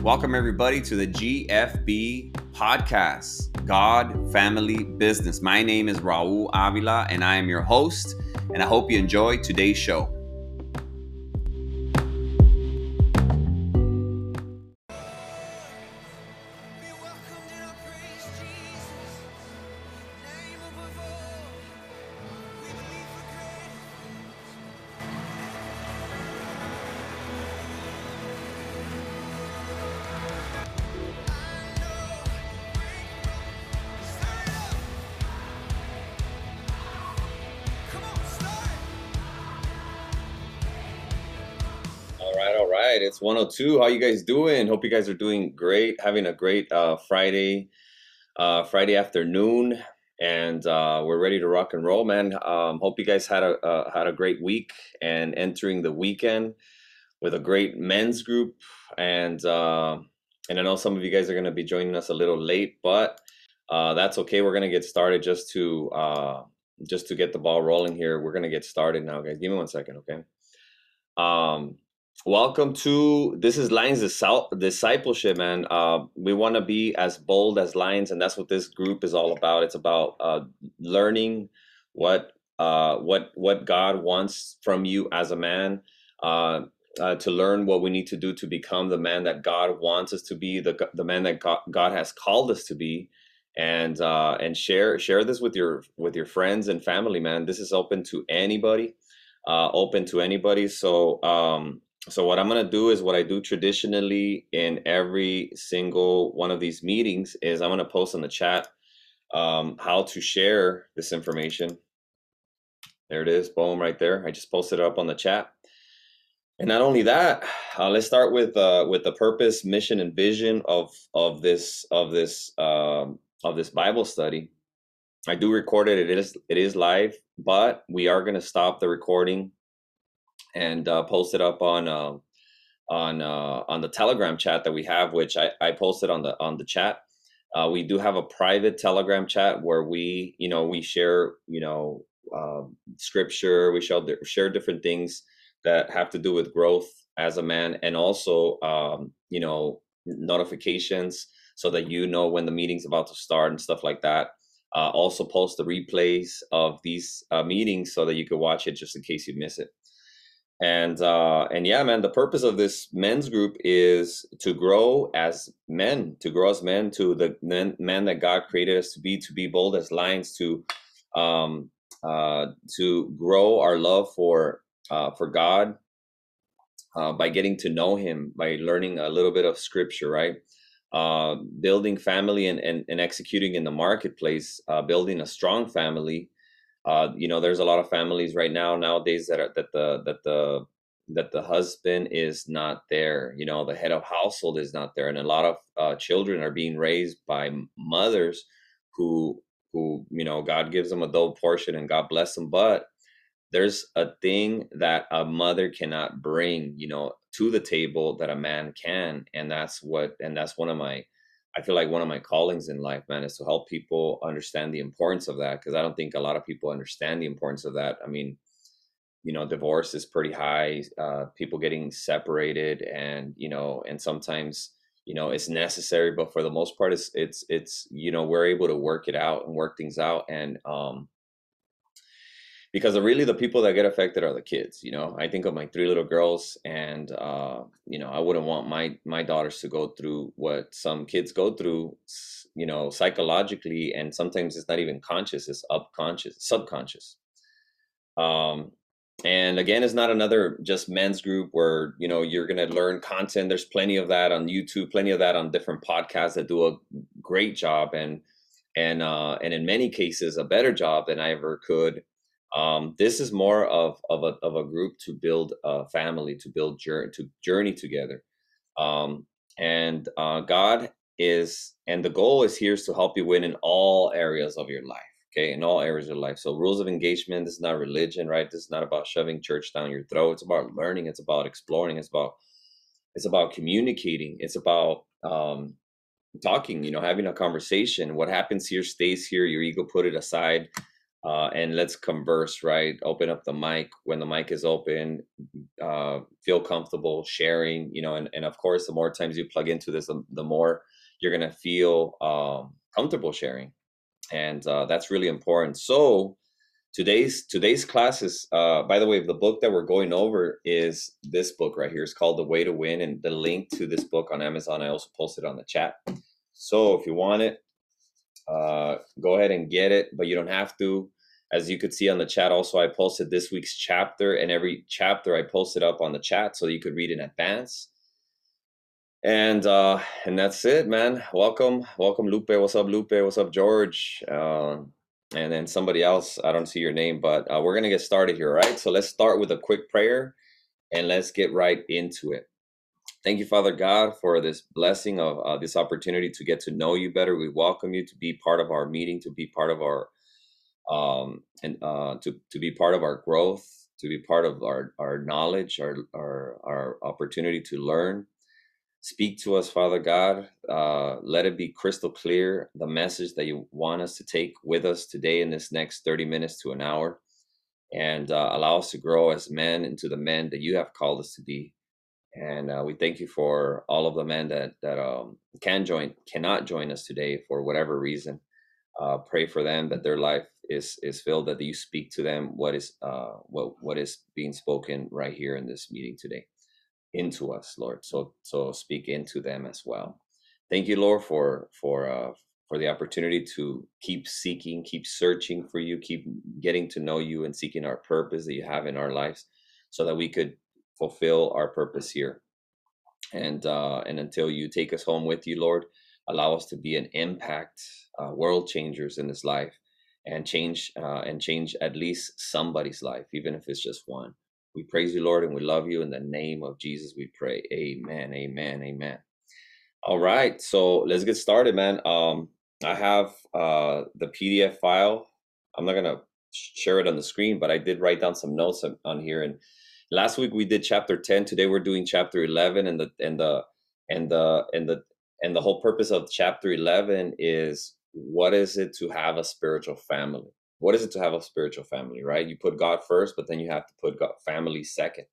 Welcome, everybody, to the GFB podcast, God, Family, Business. My name is Raul Avila, and I am your host, and I hope you enjoy today's show. All right. It's 102. How you guys doing? Hope you guys are doing great. Having a great Friday afternoon, and we're ready to rock and roll, man. Hope you guys had a great week and entering the weekend with a great men's group, and I know some of you guys are going to be joining us a little late, but that's okay. We're going to get started just to get the ball rolling here. We're going to get started now, guys. Give me 1 second, okay? Welcome to this is Lions Discipleship, man. We want to be as bold as lions, and that's what this group is all about. It's about learning what God wants from you as a man, to learn what we need to do to become the man that God wants us to be, the man that God has called us to be, and share this with your friends and family, man. This is open to anybody. So what I'm going to do is what I do traditionally in every single one of these meetings is I'm going to post in the chat how to share this information. There it is. Boom, right there. I just posted it up on the chat. And not only that, let's start with the purpose, mission, and vision of this Bible study. I do record it. It is live, but we are going to stop the recording and post it up on the Telegram chat that we have, which I posted on the chat. We do have a private Telegram chat where we share scripture. We share different things that have to do with growth as a man, and also notifications so that you know when the meeting's about to start and stuff like that. Also post the replays of these meetings so that you can watch it just in case you miss it. And yeah, man, the purpose of this men's group is to grow as men, to the men that God created us to be bold as lions, to grow our love for God by getting to know Him, by learning a little bit of Scripture, right? Building family and executing in the marketplace, building a strong family. There's a lot of families nowadays that the husband is not there. The head of household is not there, and a lot of children are being raised by mothers who God gives them a double portion and God bless them, but there's a thing that a mother cannot bring to the table that a man can, and that's I feel like one of my callings in life, man, is to help people understand the importance of that, because I don't think a lot of people understand the importance of that. I mean, divorce is pretty high, people getting separated, and sometimes, it's necessary, but for the most part, it's we're able to work it out and work things out. And because really the people that get affected are the kids. I think of my 3 little girls, and I wouldn't want my daughters to go through what some kids go through, psychologically, and sometimes it's not even conscious, it's subconscious. And again, it's not another just men's group where you're going to learn content. There's plenty of that on YouTube, plenty of that on different podcasts that do a great job, and in many cases a better job than I ever could. This is more of a group to build a family, to journey together. And God is, and the goal is here is to help you win in all areas of your life. Okay, in all areas of life. So rules of engagement, this is not religion, right? This is not about shoving church down your throat. It's about learning. It's about exploring. It's about communicating. It's about talking, having a conversation. What happens here stays here. Your ego, put it aside. And let's converse, right? Open up the mic when the mic is open. feel comfortable sharing, and of course, the more times you plug into this, the more you're going to feel comfortable sharing. And that's really important. So today's class is, by the way, the book that we're going over is this book right here. It's called The Way to Win, and the link to this book on Amazon, I also posted on the chat. So if you want it, go ahead and get it, but you don't have to. As you could see on the chat, also I posted this week's chapter, and every chapter I posted up on the chat so you could read in advance. And that's it, man. Welcome Lupe. What's up, Lupe? What's up, George? And then somebody else, I don't see your name, but we're gonna get started here, right? So let's start with a quick prayer and let's get right into it. Thank you, Father God, for this blessing of this opportunity to get to know you better. We welcome you to be part of our meeting, to be part of our to be part of our growth, to be part of our knowledge, our opportunity to learn. Speak to us, Father God. Let it be crystal clear, the message that you want us to take with us today in this next 30 minutes to an hour, and allow us to grow as men into the men that you have called us to be. And we thank you for all of the men that cannot join us today for whatever reason. Pray for them that their life is filled, that you speak to them what is being spoken right here in this meeting today into us, Lord. So speak into them as well. Thank you, Lord, for the opportunity to keep seeking, keep searching for you, keep getting to know you, and seeking our purpose that you have in our lives, so that we could fulfill our purpose here. And until you take us home with you, Lord, allow us to be an impact, world changers in this life, and change at least somebody's life, even if it's just one. We praise you, Lord, and we love you. In the name of Jesus, we pray. Amen, amen, amen. All right, so let's get started, man. I have the PDF file. I'm not gonna share it on the screen, but I did write down some notes on here. And last week we did chapter 10. Today we're doing chapter 11, and the whole purpose of chapter 11 is, what is it to have a spiritual family? What is it to have a spiritual family, right? You put God first, but then you have to put God, family second.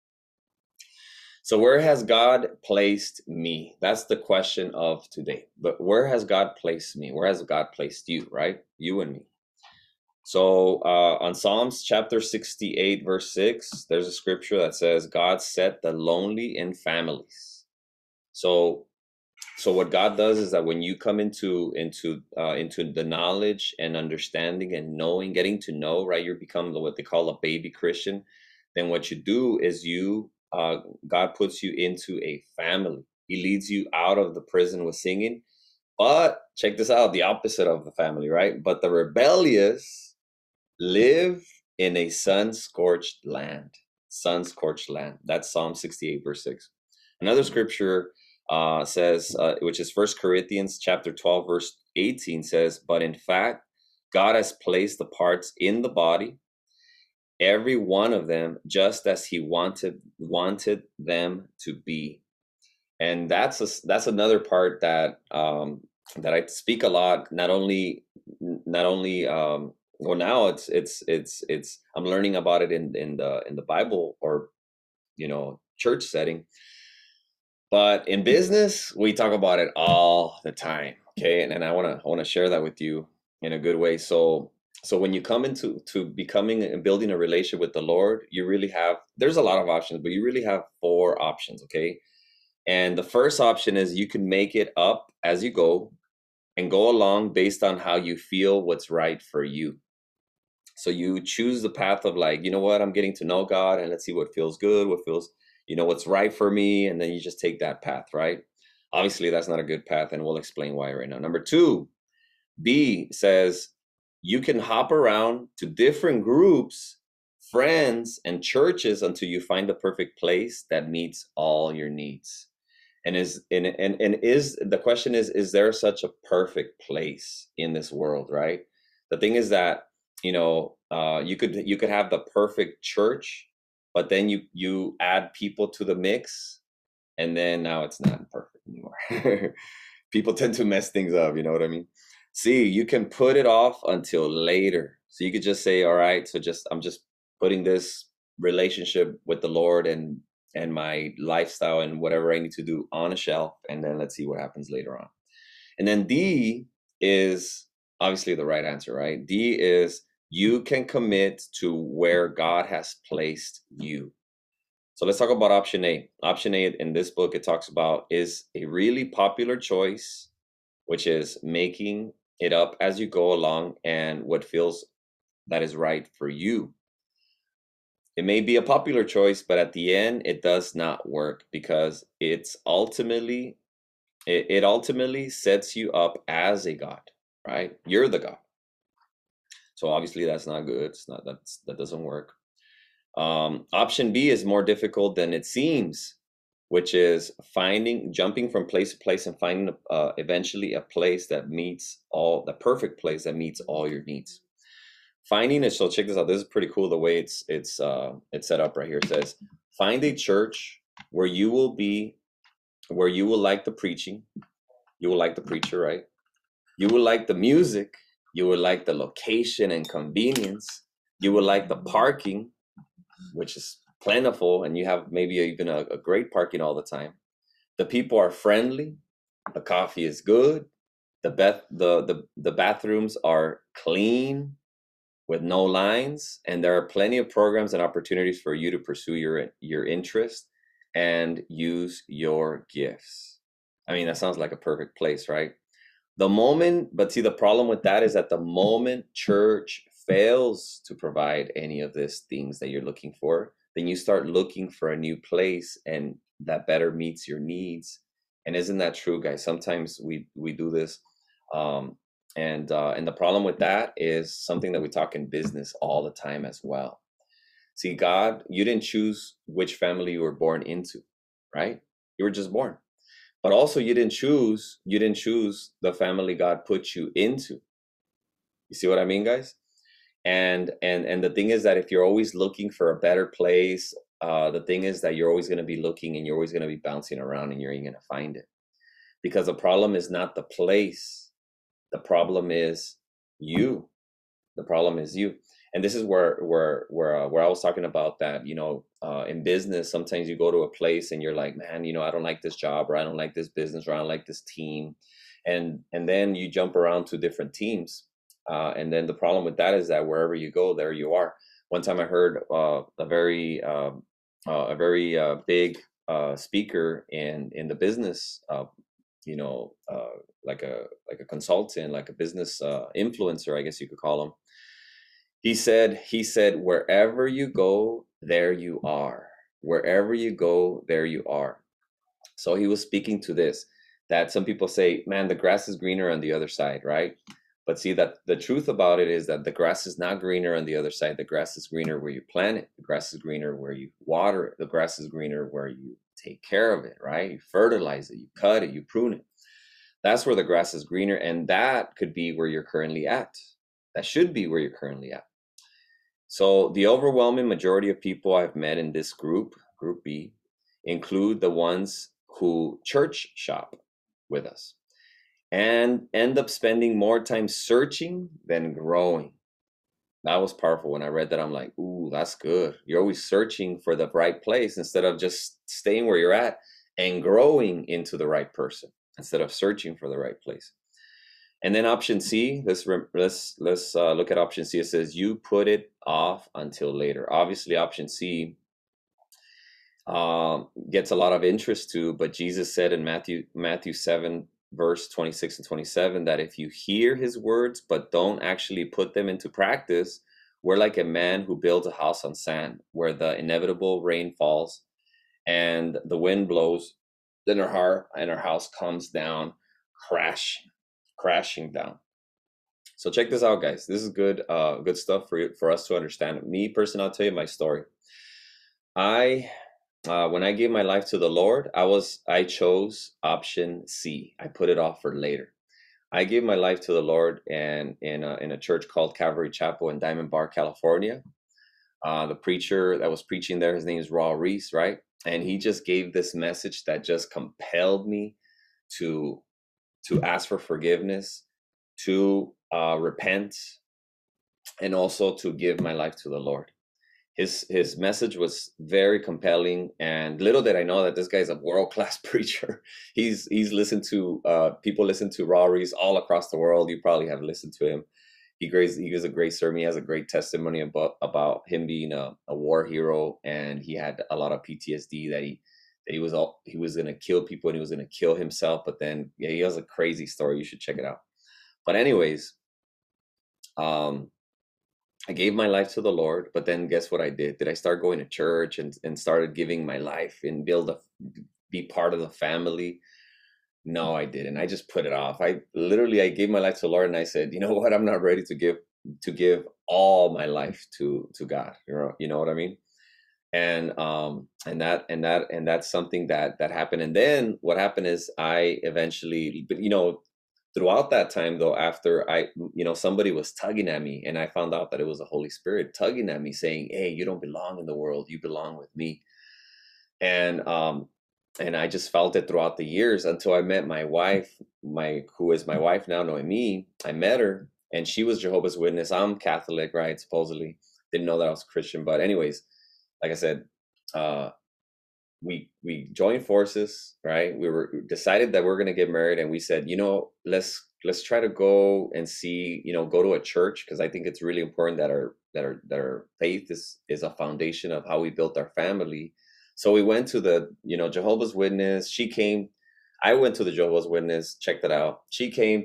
So where has God placed me? That's the question of today. But where has God placed me? Where has God placed you, right? You and me. So on Psalms chapter 68, verse 6, there's a scripture that says, God set the lonely in families. So what God does is that when you come into the knowledge and understanding and knowing, getting to know, right, you become what they call a baby Christian. Then what you do is God puts you into a family. He leads you out of the prison with singing. But check this out, the opposite of the family, right? But the rebellious live in a sun-scorched land. Sun-scorched land. That's Psalm 68, verse 6. Another scripture says, which is 1 Corinthians chapter 12, verse 18 says, but in fact, God has placed the parts in the body, every one of them, just as he wanted them to be. And that's another part that that I speak a lot. Not only well, now it's I'm learning about it in the Bible, or church setting. But in business, we talk about it all the time, okay? And I want to share that with you in a good way. So when you come into becoming and building a relationship with the Lord, you really there's a lot of options, but you really have 4 options, okay? And the first option is you can make it up as you go and go along based on how you feel what's right for you. So you choose the path of, like, you know what, I'm getting to know God, and let's see what feels good, what feels, what's right for me. And then you just take that path, right? Obviously, that's not a good path, and we'll explain why right now. Number 2, B says you can hop around to different groups, friends, and churches until you find the perfect place that meets all your needs. And the question is there such a perfect place in this world, right? The thing is that, you could have the perfect church, but then you add people to the mix, and then now it's not perfect anymore. People tend to mess things up, you know what I mean? See, you can put it off until later. So you could just say, all right, so I'm just putting this relationship with the Lord and and my lifestyle and whatever I need to do on a shelf, and then let's see what happens later on. And then D is obviously the right answer, right? D is you can commit to where God has placed you. So let's talk about option A. Option A in this book, it talks about is a really popular choice, which is making it up as you go along and what feels that is right for you. It may be a popular choice, but at the end, it does not work because it ultimately sets you up as a god, right? You're the god. So obviously that's not good. That doesn't work. Option B is more difficult than it seems, which is jumping from place to place and finding eventually a place that meets the perfect place that meets all your needs. Finding it. So check this out. This is pretty cool. The way it's set up right here. It says, find a church where you will like the preaching. You will like the preacher, right? You will like the music. You will like the location and convenience. You will like the parking, which is plentiful, and you have maybe even a great parking all the time. The people are friendly. The coffee is good. The bathrooms are clean with no lines, and there are plenty of programs and opportunities for you to pursue your interest and use your gifts. I mean, that sounds like a perfect place, right? But see, the problem with that is that the moment church fails to provide any of these things that you're looking for, then you start looking for a new place and that better meets your needs. And isn't that true, guys? Sometimes we do this. And the problem with that is something that we talk in business all the time as well. See, God, you didn't choose which family you were born into, right? You were just born. But also you didn't choose the family God put you into. You see what I mean, guys? And the thing is that if you're always looking for a better place, the thing is that you're always going to be looking and you're always going to be bouncing around and you ain't going to find it. Because the problem is not the place. The problem is you. The problem is you. And this is where I was talking about that, in business, sometimes you go to a place and you're like, man, I don't like this job, or I don't like this business, or I don't like this team. And then you jump around to different teams. And then the problem with that is that wherever you go, there you are. One time I heard a very big speaker in the business, like a consultant, like a business influencer, I guess you could call him. He said, wherever you go, there you are. Wherever you go, there you are. So he was speaking to this, that some people say, man, the grass is greener on the other side, right? But see, that the truth about it is that the grass is not greener on the other side. The grass is greener where you plant it. The grass is greener where you water it. The grass is greener where you take care of it, right? You fertilize it, you cut it, you prune it. That's where the grass is greener. And that could be where you're currently at. That should be where you're currently at. So the overwhelming majority of people I've met in this group B, include the ones who church shop with us and end up spending more time searching than growing. That was powerful. When I read that, I'm like, ooh, that's good. You're always searching for the right place instead of just staying where you're at and growing into the right person instead of searching for the right place. And then option C, let's look at option C. It says you put it off until later. Obviously, option C gets a lot of interest too, but Jesus said in Matthew 7, verse 26 and 27, that if you hear his words but don't actually put them into practice, we're like a man who builds a house on sand, where the inevitable rain falls and the wind blows, then our house comes down crashing down. So check this out, guys. This is good stuff for us to understand. Me personally, I'll tell you my story. When I gave my life to the Lord, I chose option C. I put it off for later. I gave my life to the Lord in a church called Calvary Chapel in Diamond Bar, California. The preacher that was preaching there, his name is Raul Reese, right? And he just gave this message that just compelled me to ask for forgiveness, to repent, and also to give my life to the Lord. his message was very compelling, and little did I know that this guy's a world-class preacher. He's listened to people listen to Rory's all across the world. You probably have listened to him. He gives a great sermon. He has a great testimony about him being a war hero, and he had a lot of PTSD that he was gonna kill people and he was gonna kill himself. But then yeah, he has a crazy story. You should check it out. But anyways, um, I gave my life to the Lord, but then guess what I did? Did I start going to church and started giving my life and be part of the family? No, I didn't. I just put it off. I gave my life to the Lord and I said, you know what? I'm not ready to give all my life to God. You know what I mean? And that's something that happened. And then what happened is I eventually, but throughout that time though, after somebody was tugging at me and I found out that it was the Holy Spirit tugging at me saying, hey, you don't belong in the world, you belong with me. And I just felt it throughout the years until I met my wife, who is my wife now, Noemi. I met her and she was Jehovah's Witness. I'm Catholic, right? Supposedly. Didn't know that I was Christian. But anyways, like I said, uh, we joined forces, right? We were decided that we're gonna get married, and we said, let's try to go and see, go to a church, because I think it's really important that our faith is a foundation of how we built our family. So we went to the Jehovah's Witness. She came. I went to the Jehovah's Witness, checked it out. She came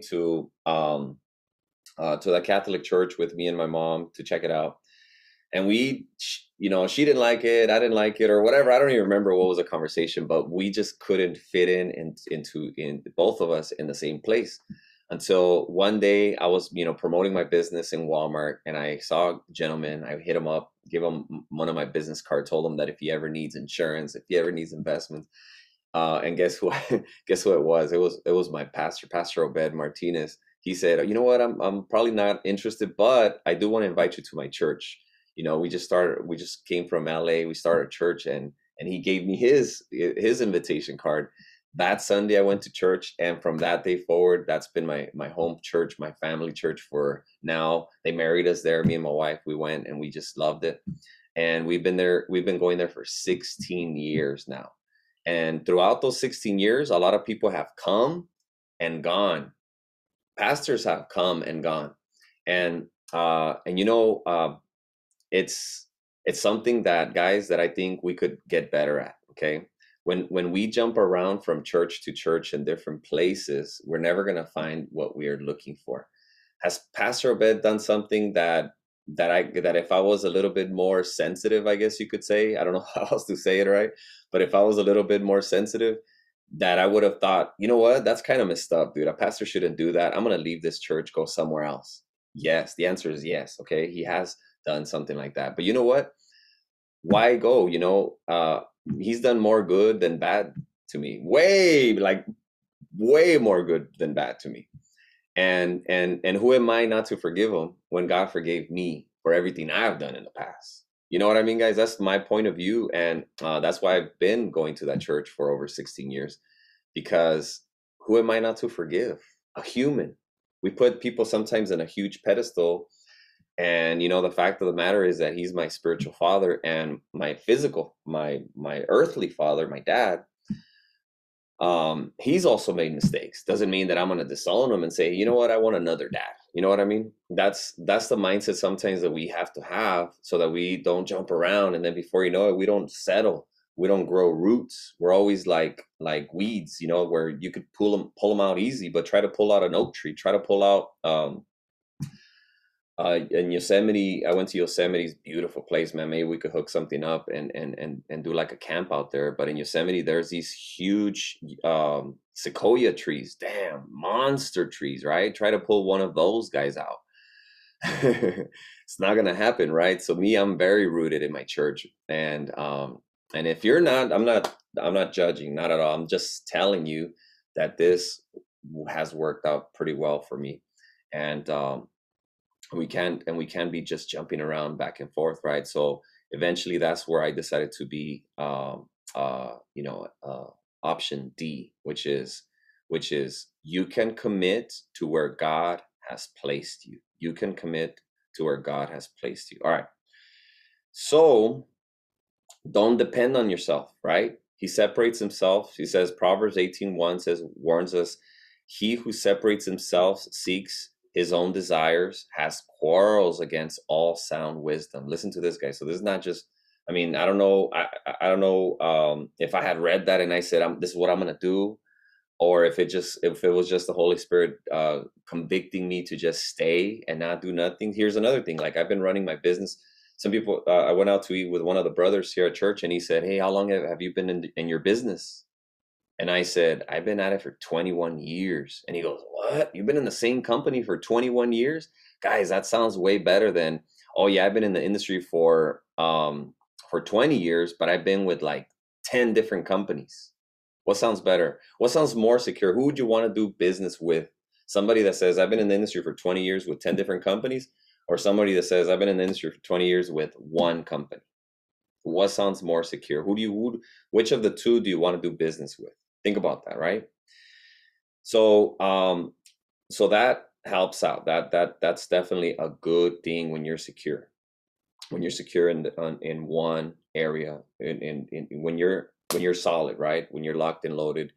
to the Catholic Church with me and my mom to check it out, and she didn't like it, I didn't like it, or whatever. I don't even remember what was the conversation, but we just couldn't fit in both of us in the same place until one day I was promoting my business in Walmart, and I saw a gentleman. I hit him up, give him one of my business cards, told him that if he ever needs insurance, if he ever needs investments, and guess who guess who it was my Pastor Obed Martinez. He said, you know what, I'm probably not interested, but I do want to invite you to my church. We just came from LA. We started a church, and he gave me his invitation card. That Sunday I went to church, and from that day forward, that's been my home church, my family church. For now, they married us there, me and my wife. We went and we just loved it. And we've been going there for 16 years now. And throughout those 16 years, a lot of people have come and gone. Pastors have come and gone. And it's something that, guys, that I think we could get better at. Okay, when we jump around from church to church in different places, we're never going to find what we are looking for. Has Pastor Obed done something that if I was a little bit more sensitive, I guess you could say, I don't know how else to say it, right? But if I was a little bit more sensitive, that I would have thought, you know what, that's kind of messed up, dude. A pastor shouldn't do that. I'm going to leave this church, go somewhere else. Yes, the answer is yes. Okay, he has done something like that. But you know what? Why go? He's done more good than bad to me. Way more good than bad to me. And who am I not to forgive him when God forgave me for everything I've done in the past? You know what I mean, guys? That's my point of view, and that's why I've been going to that church for over 16 years. Because who am I not to forgive? A human. We put people sometimes in a huge pedestal, and the fact of the matter is that he's my spiritual father, and my earthly father, my dad. He's also made mistakes. Doesn't mean that I'm going to disown him and say, you know what, I want another dad. You know what I mean? That's the mindset sometimes that we have to have, so that we don't jump around, and then before you know it, we don't settle. We don't grow roots. We're always like weeds, where you could pull them out easy, but try to pull out an oak tree. Try to pull out in Yosemite. I went to Yosemite. It's a beautiful place, man. Maybe we could hook something up and do like a camp out there. But in Yosemite, there's these huge sequoia trees. Damn, monster trees, right? Try to pull one of those guys out. It's not gonna happen, right? So me, I'm very rooted in my church, and if you're not, I'm not judging, not at all. I'm just telling you that this has worked out pretty well for me, and we can't be just jumping around back and forth, right? So eventually that's where I decided to be option D, which is you can commit to where God has placed you. You can commit to where God has placed you. All right, So don't depend on yourself, right? He separates himself. He says, Proverbs 18:1 says, warns us, he who separates himself seeks his own desires, has quarrels against all sound wisdom. Listen to this, guy. So this is not just, I mean, I don't know. I don't know if I had read that and I said, this is what I'm going to do, or if it was just the Holy Spirit convicting me to just stay and not do nothing. Here's another thing. Like, I've been running my business. Some people, I went out to eat with one of the brothers here at church, and he said, "Hey, how long have you been in your business?" And I said, "I've been at it for 21 years." And he goes, "What? You've been in the same company for 21 years?" Guys, that sounds way better than, "Oh yeah, I've been in the industry for 20 years, but I've been with like 10 different companies." What sounds better? What sounds more secure? Who would you want to do business with? Somebody that says, "I've been in the industry for 20 years with 10 different companies," or somebody that says, "I've been in the industry for 20 years with one company"? What sounds more secure? Which of the two do you want to do business with? Think about that, right? So, so that helps out. That's definitely a good thing when you're secure. When you're secure in one area, when you're solid, right? When you're locked and loaded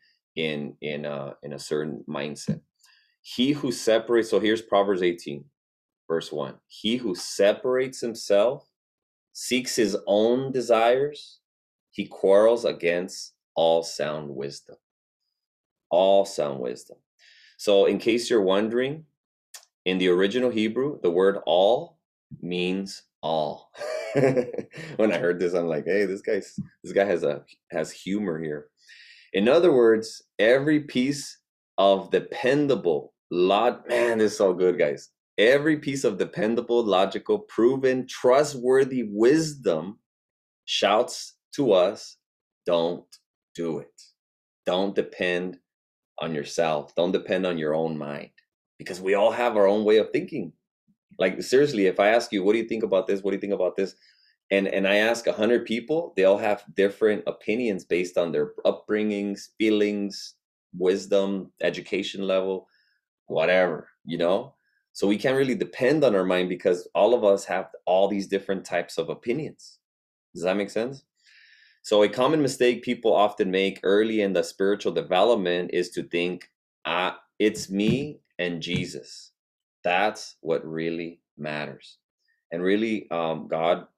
in a certain mindset. He who separates. So here's Proverbs 18, verse 1. He who separates himself seeks his own desires. He quarrels against all sound wisdom. All sound wisdom. So, in case you're wondering, in the original Hebrew, the word all means all. When I heard this, I'm like, hey, this guy has humor here. In other words, every piece of dependable man, this is so good, guys. Every piece of dependable, logical, proven, trustworthy wisdom shouts to us, don't do it. Don't depend on yourself. Don't depend on your own mind, because we all have our own way of thinking. Like, seriously, if I ask you, what do you think about this? What do you think about this? And I ask 100 people, they all have different opinions based on their upbringings, feelings, wisdom, education level, whatever. So we can't really depend on our mind, because all of us have all these different types of opinions. Does that make sense? So a common mistake people often make early in the spiritual development is to think, it's me and Jesus. That's what really matters. And really, God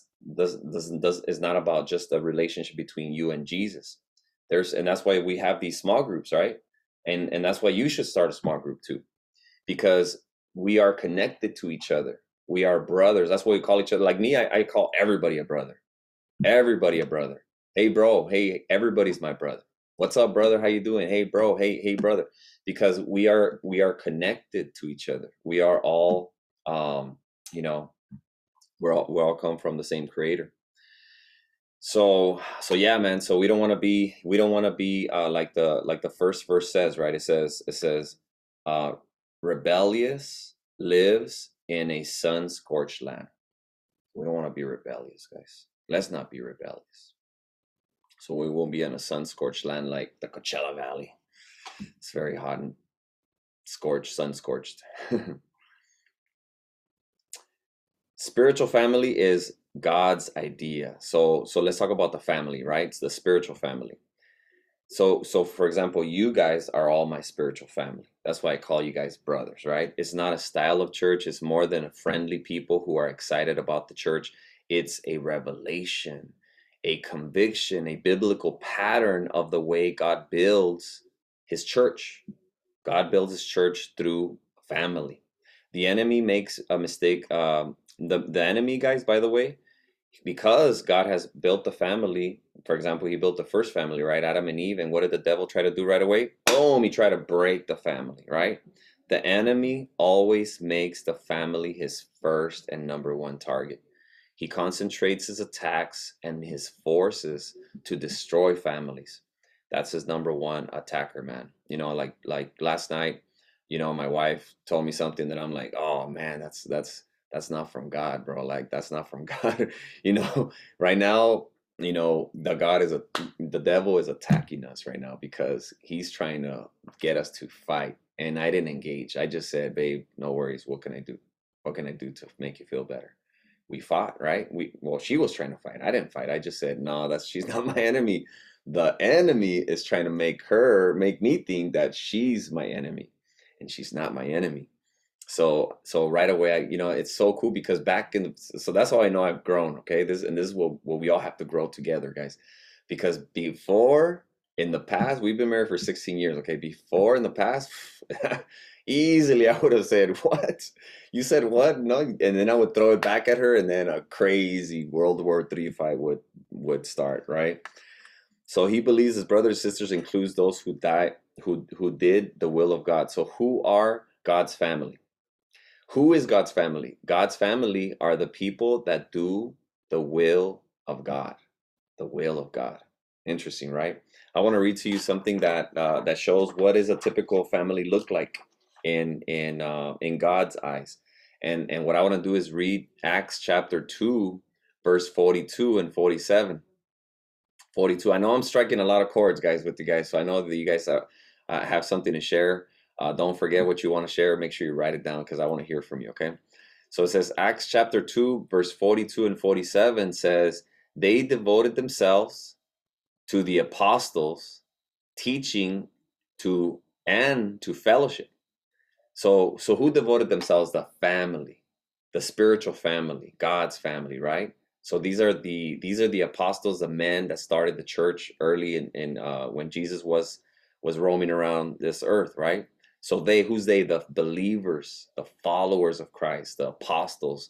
is not about just a relationship between you and Jesus. And that's why we have these small groups, right? And that's why you should start a small group too, because we are connected to each other. We are brothers. That's what we call each other. Like me, I call everybody a brother. Everybody a brother. Hey bro, hey, everybody's my brother. What's up, brother? How you doing? Hey bro, hey brother. Because we are connected to each other. We are all you know, we all come from the same creator. So yeah, man. So we don't want to be like the first verse says, right? It says uh rebellious lives in a sun-scorched land. We don't want to be rebellious, guys. Let's not be rebellious. So we won't be in a sun-scorched land like the Coachella Valley. It's very hot and sun-scorched. Spiritual family is God's idea. So let's talk about the family, right? It's the spiritual family. So for example, you guys are all my spiritual family. That's why I call you guys brothers, right? It's not a style of church. It's more than a friendly people who are excited about the church. It's a revelation, a conviction, a biblical pattern of the way God builds his church. God builds his church through family. The enemy makes a mistake. The enemy, guys, by the way, because God has built the family. For example, he built the first family, right? Adam and Eve. And what did the devil try to do right away? Boom, he tried to break the family, right? The enemy always makes the family his first and number one target. He concentrates his attacks and his forces to destroy families. That's his number one attacker, man. Like last night, my wife told me something that I'm like, oh man, that's not from God, bro. Like, that's not from God. Right now, the devil is attacking us right now because he's trying to get us to fight. And I didn't engage. I just said, babe, no worries. What can I do? What can I do to make you feel better? we fought, right? Well, she was trying to fight. I didn't fight. I just said, no, she's not my enemy. The enemy is trying to make me think that she's my enemy, and she's not my enemy. So right away, it's so cool because so that's how I know I've grown. Okay, this is what we all have to grow together, guys. Because before, in the past, we've been married for 16 years. Okay, before, in the past, easily I would have said, "What? You said what?" No, and then I would throw it back at her, and then a crazy World War III fight would start. Right. So he believes his brothers and sisters includes those who died, who did the will of God. So who are God's family? Who is God's family? God's family are the people that do the will of God. The will of God. Interesting, right? I want to read to you something that shows what is a typical family look like in God's eyes. And what I want to do is read Acts chapter 2, verse 42 and 47. 42. I know I'm striking a lot of chords, guys, with you guys. So I know that you guys have something to share. Don't forget what you want to share. Make sure you write it down because I want to hear from you, okay? So it says, Acts chapter 2, verse 42 and 47 says, they devoted themselves to the apostles, teaching to fellowship. So who devoted themselves? The family, the spiritual family, God's family, right? So these are the apostles, the men that started the church early in when Jesus was roaming around this earth, right? So who's they? The believers, the followers of Christ, the apostles,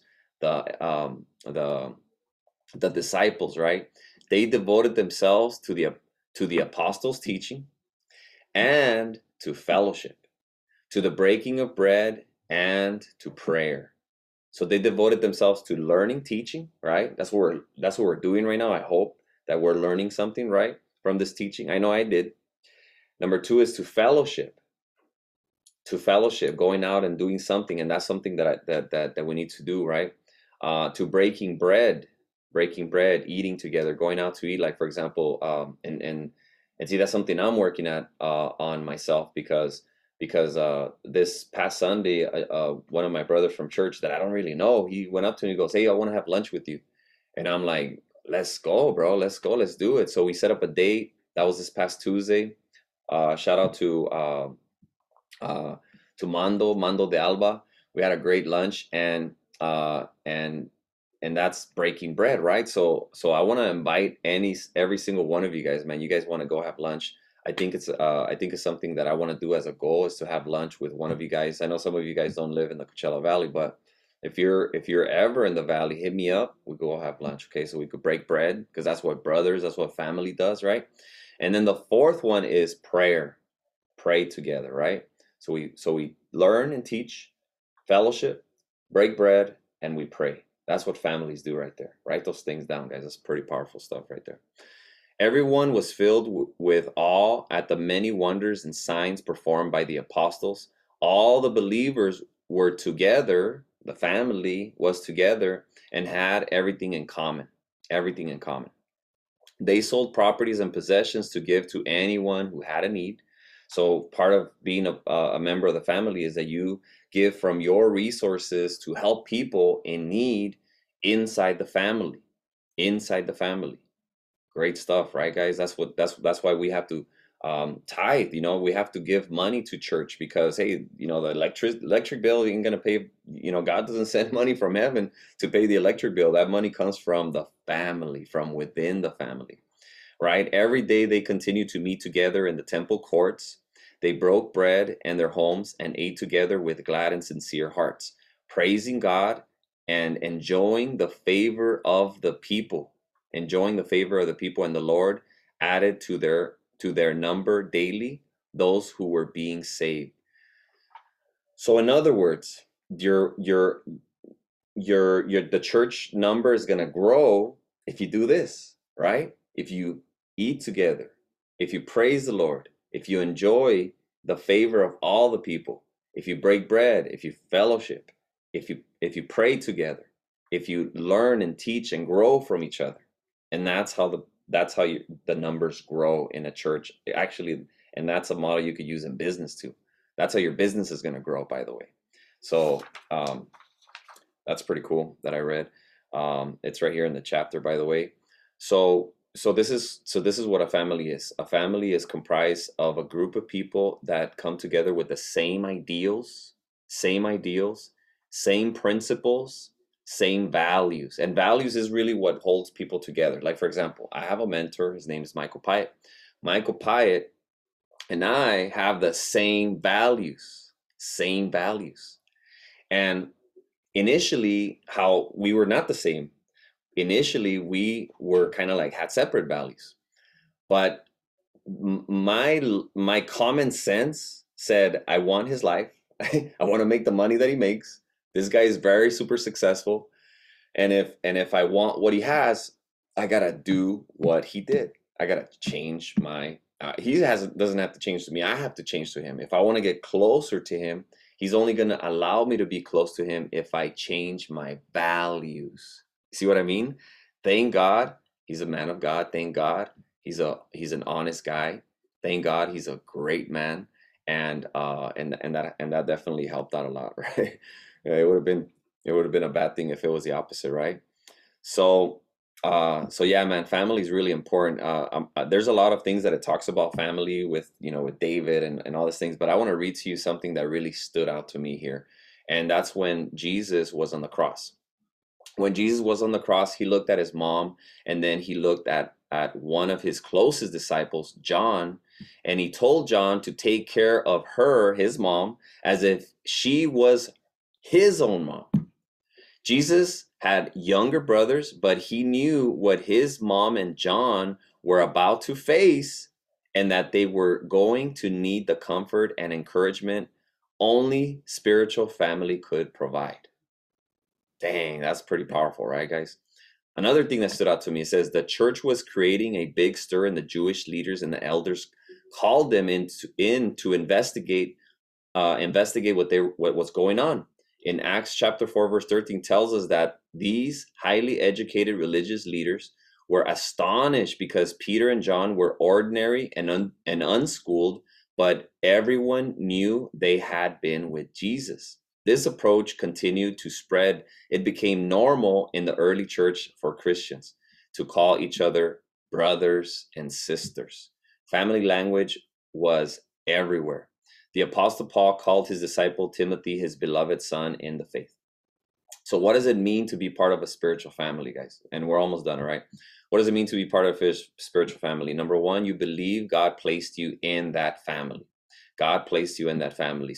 the disciples, right? They devoted themselves to the apostles' teaching and to fellowship, to the breaking of bread and to prayer. So they devoted themselves to learning, teaching, right? That's what we're doing right now. I hope that we're learning something, right, from this teaching. I know I did. Number two is to fellowship, going out and doing something, and that's something that we need to do, right? To breaking bread, eating together, going out to eat, like for example, and see that's something I'm working at on myself because this past Sunday, one of my brothers from church that I don't really know, he went up to me and goes, "Hey, I want to have lunch with you," and I'm like, "Let's go, bro. Let's go. Let's do it." So we set up a date. That was this past Tuesday. Shout out uh, to Mando de Alba. We had a great lunch, and that's breaking bread, right? So I want to invite every single one of you guys, man. You guys want to go have lunch? I think it's something that I want to do as a goal is to have lunch with one of you guys. I know some of you guys don't live in the Coachella Valley, but if you're ever in the valley, hit me up. We go have lunch, okay? So we could break bread because that's what family does, right? And then the fourth one is prayer. Pray together, right? So we learn and teach, fellowship, break bread, and we pray. That's what families do right there. Write those things down, guys. That's pretty powerful stuff right there. Everyone was filled with awe at the many wonders and signs performed by the apostles. All the believers were together, the family was together, and had everything in common. Everything in common. They sold properties and possessions to give to anyone who had a need. So part of being a member of the family is that you give from your resources to help people in need inside the family. Inside the family. Great stuff, right, guys? That's why we have to tithe. We have to give money to church because hey, the electric bill ain't gonna pay. God doesn't send money from heaven to pay the electric bill. That money comes from the family, from within the family, right? Every day they continued to meet together in the temple courts. They broke bread in their homes and ate together with glad and sincere hearts, praising God and enjoying the favor of the people. Enjoying the favor of the people, and the Lord added to their number daily those who were being saved. So in other words, the church number is going to grow if you do this, right? If you eat together, if you praise the Lord, if you enjoy the favor of all the people, if you break bread, if you fellowship, if you pray together, if you learn and teach and grow from each other. And the numbers grow in a church. Actually, and that's a model you could use in business too. That's how your business is going to grow, by the way. So that's pretty cool that I read. It's right here in the chapter, by the way. So this is what a family is. A family is comprised of a group of people that come together with the same ideals, same principles, same values. And values is really what holds people together. Like, for example, I have a mentor. His name is Michael Pyatt. Michael Pyatt and I have the same values, same values. And initially, how we were not the same. Initially, we were kind of like had separate values, but my common sense said, I want his life. I want to make the money that he makes. This guy is very super successful, and if I want what he has, I gotta do what he did. I gotta change my. He has doesn't have to change to me. I have to change to him. If I want to get closer to him, he's only gonna allow me to be close to him if I change my values. See what I mean? Thank God he's a man of God. Thank God he's an honest guy. Thank God he's a great man, and that definitely helped out a lot, right? Yeah, it would have been a bad thing if it was the opposite, right? So, so yeah, man, family is really important. There's a lot of things that it talks about family with, with David and all these things, but I want to read to you something that really stood out to me here. And that's when Jesus was on the cross. When Jesus was on the cross, he looked at his mom, and then he looked at one of his closest disciples, John, and he told John to take care of her, his mom, as if she was his own mom. Jesus had younger brothers, but he knew what his mom and John were about to face, and that they were going to need the comfort and encouragement only spiritual family could provide. Dang, that's pretty powerful, right, guys? Another thing that stood out to me, it says the church was creating a big stir, and the Jewish leaders and the elders called them in to investigate what was going on. In Acts chapter 4, verse 13 tells us that these highly educated religious leaders were astonished because Peter and John were ordinary and unschooled, but everyone knew they had been with Jesus. This approach continued to spread. It became normal in the early church for Christians to call each other brothers and sisters. Family language was everywhere. The Apostle Paul called his disciple Timothy his beloved son in the faith. So, what does it mean to be part of a spiritual family, guys? And we're almost done, all right? What does it mean to be part of his spiritual family? Number one, you believe God placed you in that family. God placed you in that family.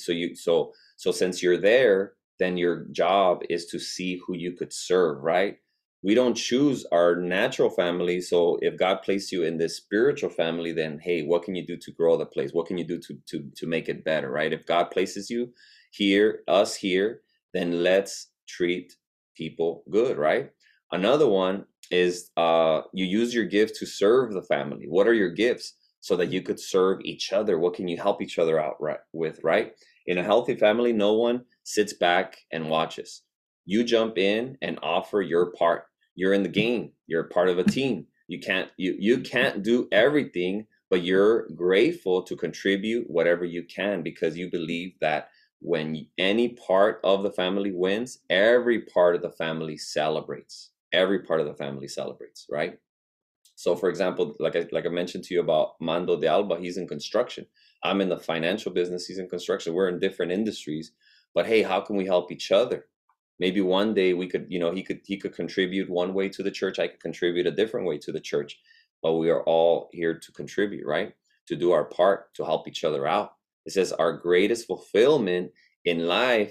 So since you're there, then your job is to see who you could serve, right? We don't choose our natural family. So if God placed you in this spiritual family, then hey, what can you do to grow the place? What can you do to make it better, right? If God places you here, us here, then let's treat people good, right? Another one is you use your gifts to serve the family. What are your gifts? So that you could serve each other. What can you help each other out with, right? In a healthy family, no one sits back and watches. You jump in and offer your part. You're in the game. You're part of a team. You can't do everything, but you're grateful to contribute whatever you can, because you believe that when any part of the family wins, every part of the family celebrates. Every part of the family celebrates, right? So, for example, like I mentioned to you about Mando de Alba, he's in construction. I'm in the financial business. He's in construction. We're in different industries, but hey, how can we help each other? Maybe one day we could, he could contribute one way to the church. I could contribute a different way to the church, but we are all here to contribute, right? To do our part to help each other out. It says our greatest fulfillment in life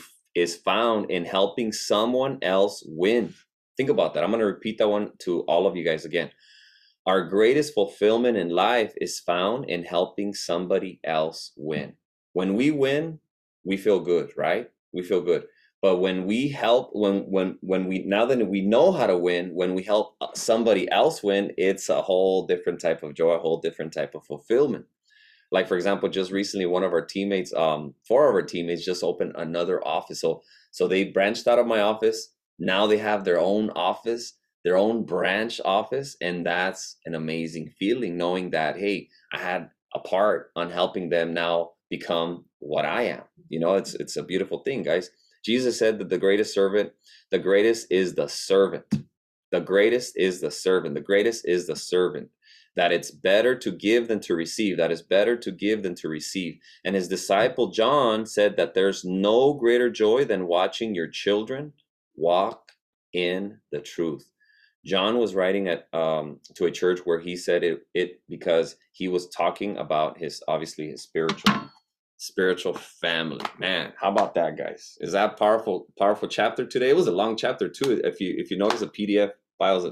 is found in helping someone else win. Think about that. I'm going to repeat that one to all of you guys again. Our greatest fulfillment in life is found in helping somebody else win. When we win, we feel good, right? We feel good. But when we help, when we now that we know how to win, when we help somebody else win, it's a whole different type of joy, a whole different type of fulfillment. Like, for example, just recently, one of our teammates, four of our teammates just opened another office. So they branched out of my office. Now they have their own office, their own branch office. And that's an amazing feeling, knowing that, hey, I had a part on helping them now become what I am. It's a beautiful thing, guys. Jesus said that the greatest is the servant. The greatest is the servant. The greatest is the servant. That it's better to give than to receive. That is better to give than to receive. And his disciple John said that there's no greater joy than watching your children walk in the truth. John was writing to a church where he said it because he was talking about his spiritual family. Man, how about that, guys? Is that powerful chapter today? It was a long chapter too. If you notice, the PDF files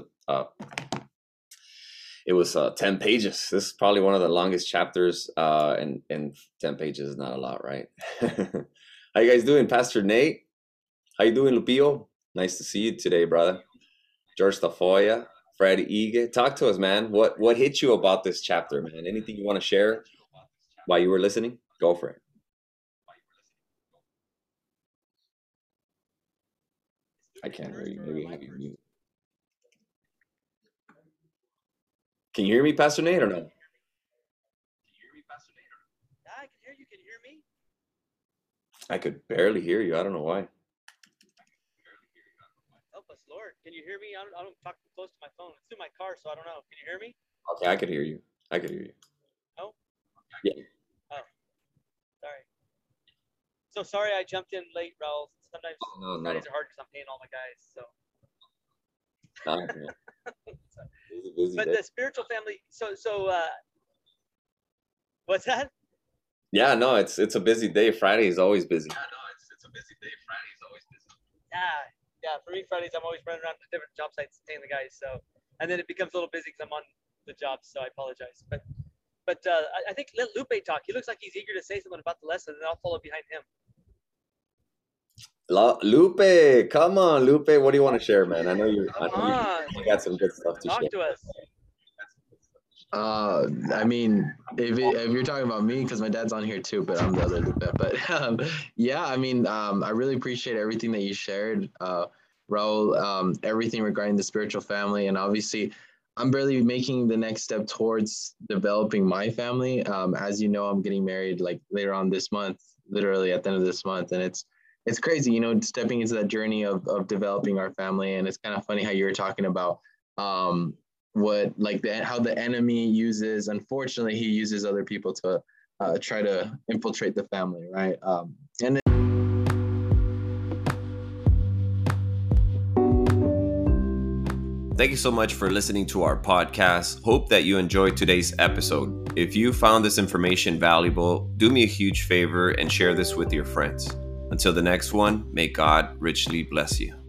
it was 10 pages. This is probably one of the longest chapters, and 10 pages is not a lot, right? How you guys doing, Pastor Nate? How you doing, Lupillo? Nice to see you today, brother. George Tafoya, Fred Ige. Talk to us, man. What hit you about this chapter, man? Anything you want to share while you were listening? Go for it. I can't hear you. Maybe I have you mute. Can you hear me, Pastor Nate, or no? Yeah, I can hear you. Can you hear me? I could barely hear you. I don't know why. Help us, Lord. Can you hear me? I don't talk too close to my phone. It's through my car, so I don't know. Can you hear me? Okay, I could hear you. No? Yeah. Oh, sorry. So sorry I jumped in late, Raul. Sometimes Fridays are hard because I'm paying all my guys. So. But the spiritual family. So what's that? Yeah, no, it's a busy day. Friday is always busy. Yeah. For me, Fridays I'm always running around to different job sites paying the guys. So, and then it becomes a little busy because I'm on the job. So I apologize. But I think let Lupe talk. He looks like he's eager to say something about the lesson, and I'll follow behind him. Lupe, come on, Lupe. What do you want to share, man? I know you got some good stuff to talk share. To us. I mean, if you're talking about me, because my dad's on here too, but I'm the other Lupe. But yeah, I mean, I really appreciate everything that you shared, Raul. Everything regarding the spiritual family, and obviously, I'm barely making the next step towards developing my family. As you know, I'm getting married like later on this month, literally at the end of this month, and it's crazy, you know, stepping into that journey of developing our family. And it's kind of funny how you were talking about how the enemy uses, unfortunately, he uses other people to try to infiltrate the family, right? And Thank you so much for listening to our podcast. Hope that you enjoyed today's episode. If you found this information valuable, do me a huge favor and share this with your friends. Until the next one, may God richly bless you.